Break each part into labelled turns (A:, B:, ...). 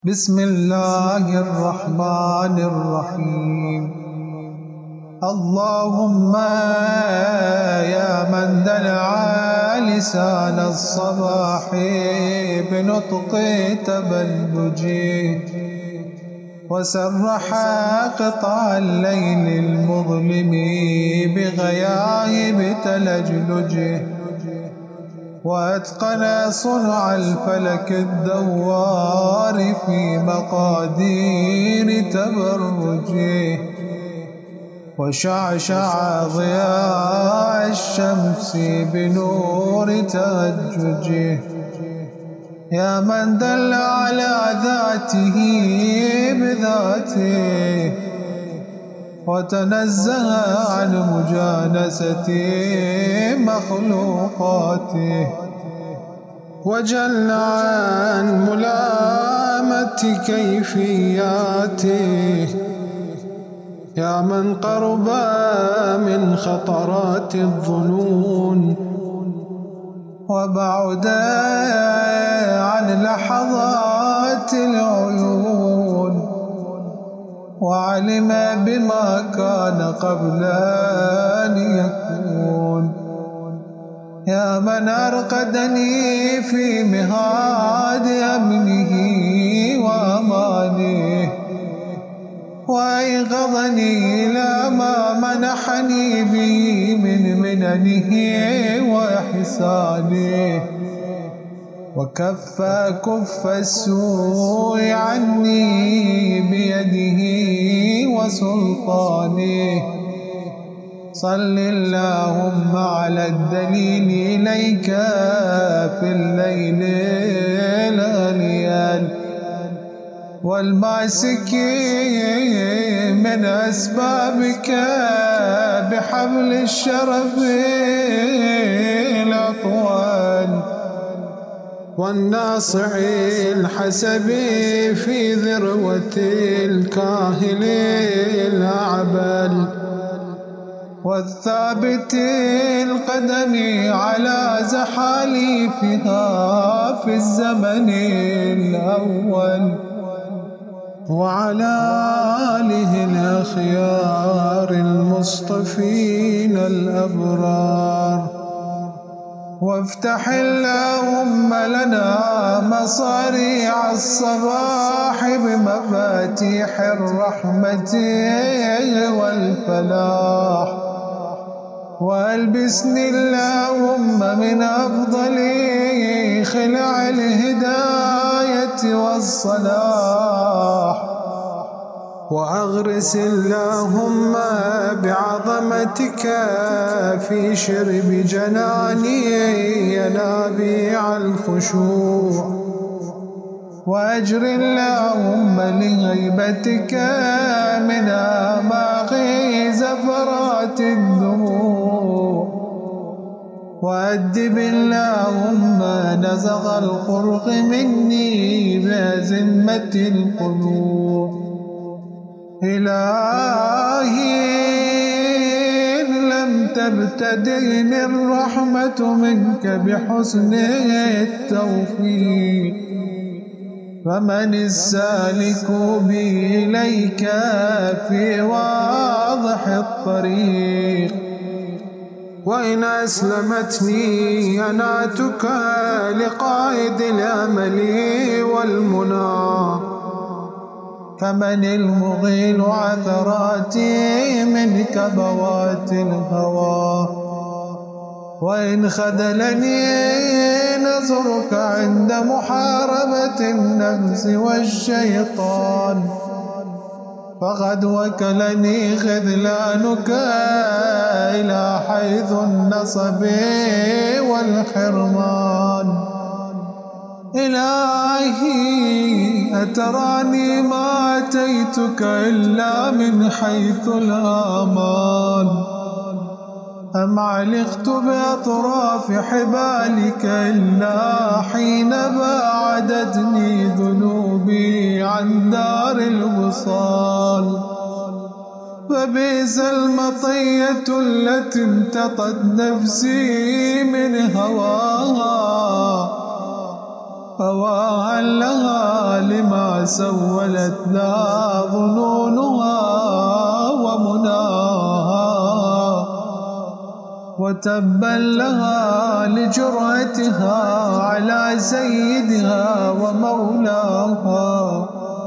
A: بسم الله الرحمن الرحيم. اللهم يا من دلع لسان الصباح بنطق تبلجه وسرح قطع الليل المظلم بغياهب تلجلجه وأتقن صنع الفلك الدوار في مقادير تبرجه وشعشع ضياء الشمس بنور تهججه. يا من دل على ذاته بذاته وتنزه عن مجانسة مخلوقاته وجل عن ملامة كيفياته. يا من قرب من خطرات الظنون وبعد عن لحظات العيون وعلم بما كان قبل أن يكون. يا من أرقدني في مهاد أمنه وأمانه وأيقظني إلى ما منحني به من مننه وإحسانه وكف السوء عني بيده وسلطانه. صل اللهم على الدليل إليك في الليل الأليال والماسك من أسبابك بحبل الشرف الأطوال والناصع الحسب في ذروة الكاهل الأعبال والثابت القدم على زحاليفها في الزمن الأول وعلى آله الأخيار المصطفين الأبرار. وافتح اللهم لنا مصاريع الصباح بمفاتيح الرحمة والفلاح وألبسني اللهم من أفضل خلع الهداية والصلاح وأغرس اللهم بعظمتك في شرب جناني ينابيع الخشوع وأجر اللهم لهيبتك من أعماق زفرات الدموع وأدب اللهم نزغ الخلق مني بأزمة القلوب. إلهي لم تبتدئني الرحمة منك بحسن التوفيق فمن السالك بي إليك في واضح الطريق. وإن أسلمتني أناتك لقائد الأمل والمنى فمن المغيل عثراتي من كبوات الهوى. وإن خذلني نظرك عند محاربة النفس والشيطان فقد وكلني خذلانك إلى حيث النصب والحرمان. إلهي أتراني ما أتيتك إلا من حيث الآمان أم علقت بأطراف حبالك إلا حين باعدتني ذنوبي عن دار الوصال. فبئس المطية التي امتطت نفسي من هواها فواها لها لما سولت لا ظنونها ومناها، وتبا لها لجرأتها على سيدها ومولاها.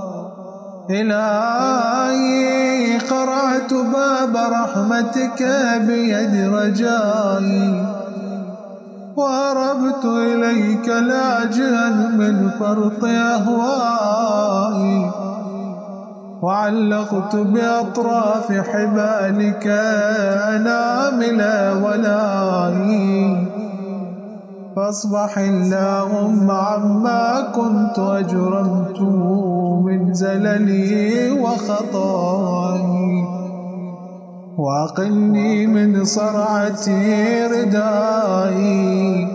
A: إلهي قرعت باب رحمتك بيد رجائي، وهربت إليك لاجئا من فرط أهوائي، وعلقت بأطراف حبالك أنامل ولائي. فاصبح اللهم عما كنت أجرمت من زللي وخطائي، وأقلني من صرعتي ردائي،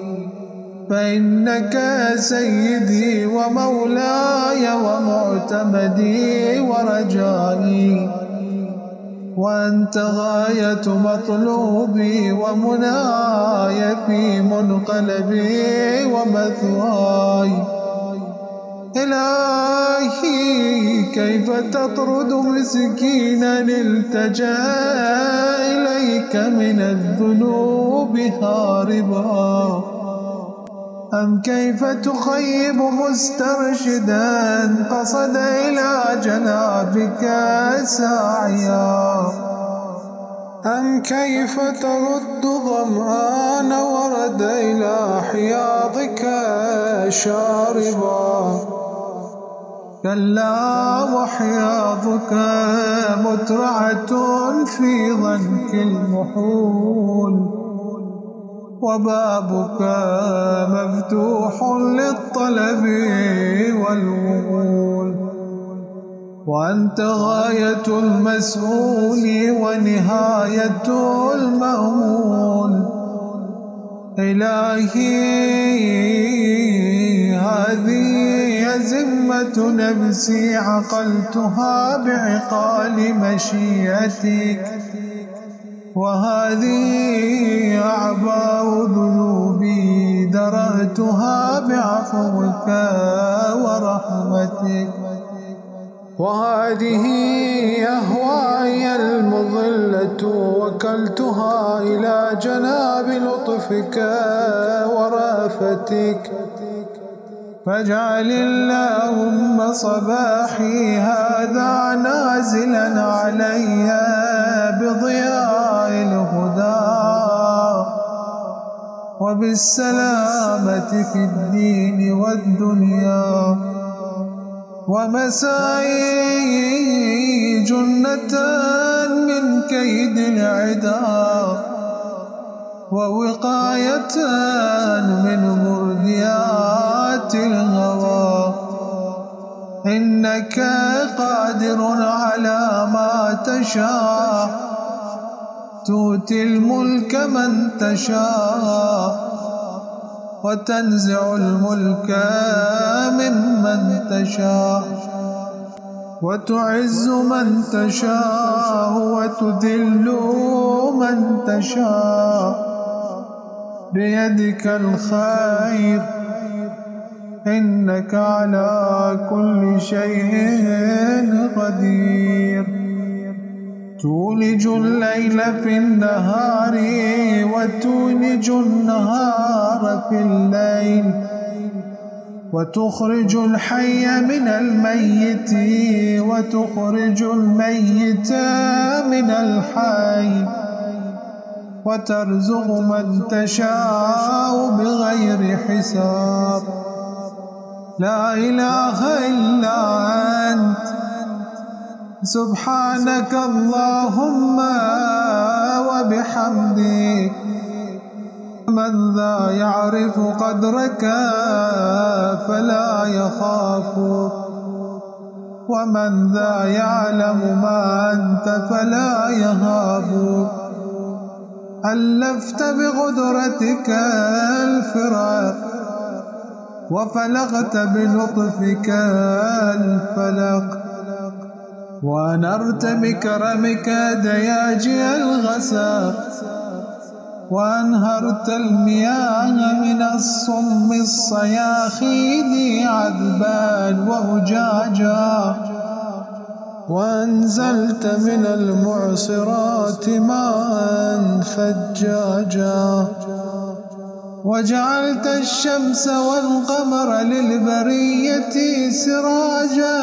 A: فإنك سيدي ومولاي ومعتمدي ورجائي، وأنت غاية مطلوبي ومناي في منقلبي ومثواي. إلهي كيف تطرد مسكينا التجا إليك من الذنوب هاربا، أم كيف تخيب مسترشدا قصد إلى جنابك ساعيا، أم كيف ترد ظمآن ورد إلى حياضك شاربا. كلا وحياضك مترعة في ضنك المحول، وبابك مفتوح للطلب والوصول، وأنت غاية المسؤول ونهاية المأمول. إلهي هذه أزمة نفسي عقلتها بعقال مشيئتك، وهذه أعباء ذنوبي درأتها بعفوك ورحمتك، وهذه أهواي المضلة وكلتها إلى جناب لطفك ورأفتك. فاجعل اللهم صباحي هذا نازلا علي بضياء الهدى وبالسلامة في الدين والدنيا، ومسائي جنة من كيد العدا، ووقاية من مرديات الهوى. إنك قادر على ما تشاء، تؤتي الملك من تشاء، وتنزع الملك ممن تشاء، وتعز من تشاء وتذل من تشاء، بيدك الخير، إنك على كل شيء قدير. تولج الليل في النهار وتولج النهار في الليل، وتخرج الحي من الميت وتخرج الميت من الحي، وترزق من تشاء بغير حساب. لا إله إلا أنت، سبحانك اللهم وبحمدك. من ذا يعرف قدرك فلا يخافك، ومن ذا يعلم ما أنت فلا يهابك. ألفت بقدرتك الفراق، وفلقت بلطفك الفلق، وأنرت بكرمك دياجي الغساق، وأنهرت المياه من الصم الصياخين عذبا وأجاجا، وأنزلت من المعصرات ماء ثجاجا، وجعلت الشمس والقمر للبرية سراجا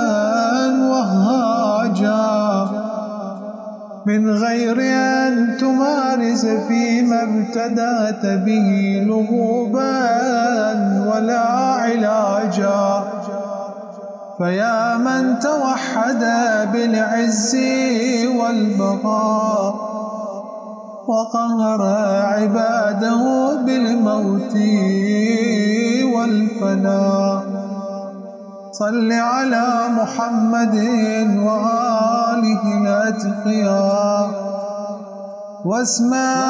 A: وهاجا، من غير أن تمارس فيما ابتدأت به لغوبا ولا علاجا. فيا من توحد بالعز والبقاء وقهر عباده بالموت والفناء، صل على محمد وآله الأتقياء، واسمع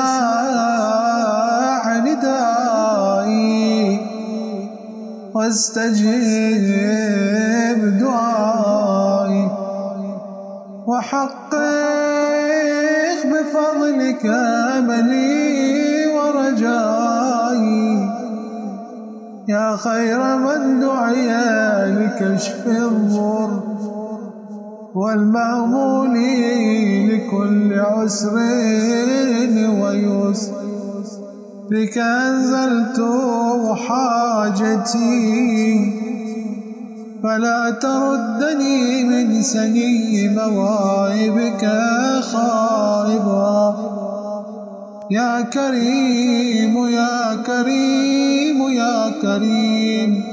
A: ندائي واستجب دعائي، وحقق بفضلك أملي ورجائي، يا خير من دعي لكشف الضر والمأمول لكل عسر ويسر، بك أنزلت حاجتي فلا تردني من سني مواهبك خائبا. يا كريم يا كريم يا كريم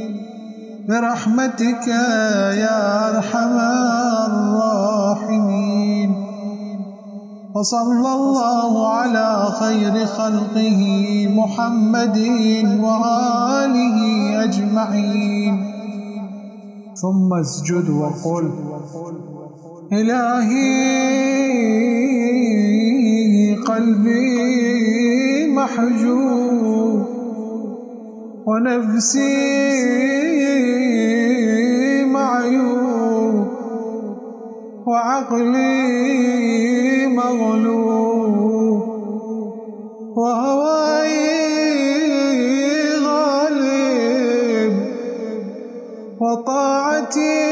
A: برحمتك يا أرحم الراحمين، وصلى الله على خير خلقه محمد وآله أجمعين. ثم اسجد وقل إلهي قلبي محجوب ونفسي معيوب وعقلي مغلوب وهواي غالب وطاعتي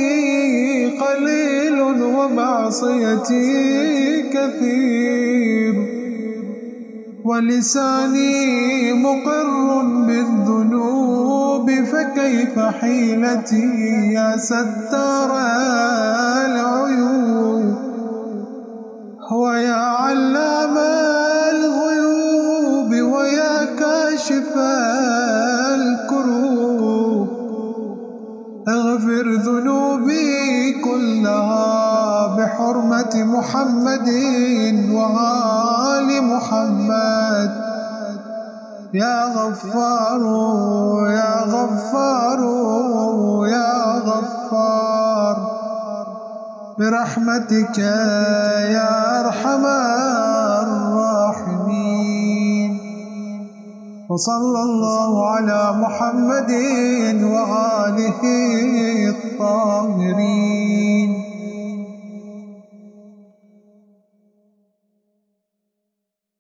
A: قليل ومعصيتي كثير، ولساني مقر بالذنوب، فكيف حيلتي يا ستار العيوب، ويا علام الغيوب ويا كاشف الكروب، اغفر ذنوبي كلها بحرمة محمد وآل محمد، يا غفار يا غفار يا غفار برحمتك يا أرحم الراحمين. وصلى الله على محمد وآله الطاهرين.